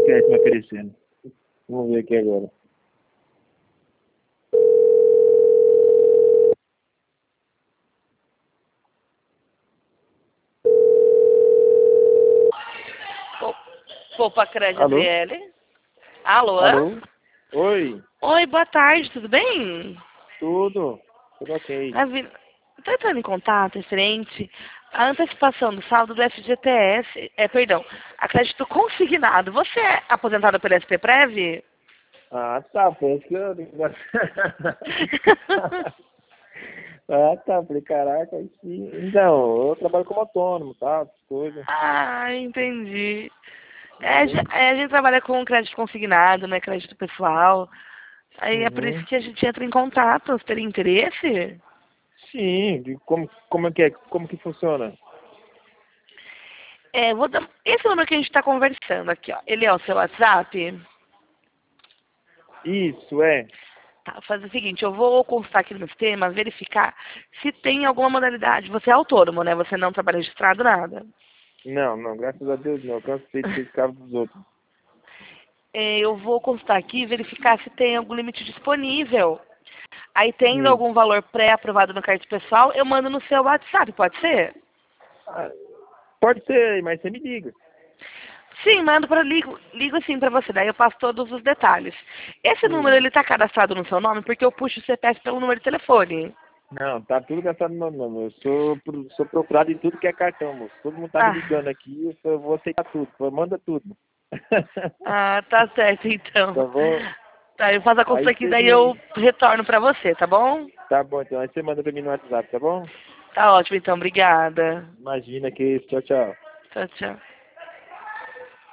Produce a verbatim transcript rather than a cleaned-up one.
de crédito me oferecendo. Vamos ver aqui agora. Poupa Crédito Alô? A D L. Alô? Alô? Oi, Oi, boa tarde, tudo bem? tudo? Tudo ok. A vi- Tô entrando em contato, referente à antecipação do saldo do F G T S, é, perdão, a crédito consignado. Você é aposentado pela S P Prev? Ah, tá, foi isso que eu... Ah, tá, falei, caraca, aí sim. Então, eu trabalho como autônomo, tá, essas coisas. Ah, entendi. É, a gen- é, a gente trabalha com crédito consignado, né? Crédito pessoal. Aí é por isso Uhum. que a gente entra em contato. Você teria interesse? Sim, de como, como é que é, como que funciona? É, vou dar... Esse número que a gente está conversando aqui, ó. Ele é o seu WhatsApp? Isso, é. Tá, fazer o seguinte, eu vou consultar aqui no meu sistema, verificar se tem alguma modalidade. Você é autônomo, né? Você não trabalha registrado, nada. Não, não, graças a Deus não, eu cansei de ser escravo dos outros. É, eu vou consultar aqui e verificar se tem algum limite disponível. Aí, tendo Hum. algum valor pré-aprovado no cartão pessoal, eu mando no seu WhatsApp, pode ser? Ah, pode ser, mas você me liga. Sim, mando para ligo, ligo sim para você, daí eu passo todos os detalhes. Esse número Hum. ele está cadastrado no seu nome porque eu puxo o C P F pelo número de telefone. Não, tá tudo gastado no meu nome. Eu sou, pro- sou procurado em tudo que é cartão, moço. Todo mundo tá me Ah, ligando aqui, eu só vou aceitar tudo. Falei, manda tudo. ah, tá certo então. Só vou. Tá, eu faço a consulta Aí aqui, você daí me. eu retorno para você, tá bom? Tá bom, então. Aí você manda pra mim no WhatsApp, tá bom? Tá ótimo então, obrigada. Imagina que isso. Tchau, tchau. Tchau, tchau.